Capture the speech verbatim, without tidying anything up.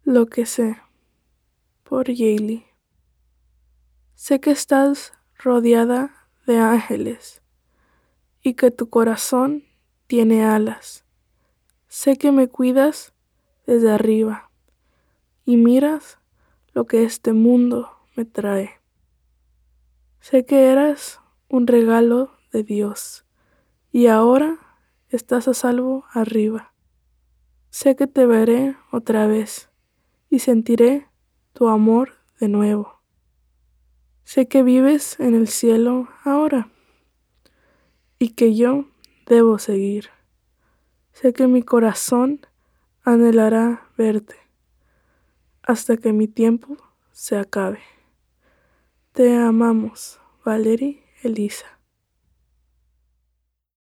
Lo que sé, por Yaeli. Sé que estás rodeada de ángeles y que tu corazón tiene alas. Sé que me cuidas desde arriba y miras lo que este mundo me trae. Sé que eras un regalo de Dios y ahora estás a salvo arriba. Sé que te veré otra vez y sentiré tu amor de nuevo. Sé que vives en el cielo ahora y que yo debo seguir. Sé que mi corazón anhelará verte hasta que mi tiempo se acabe. Te amamos, Valerie Elisa.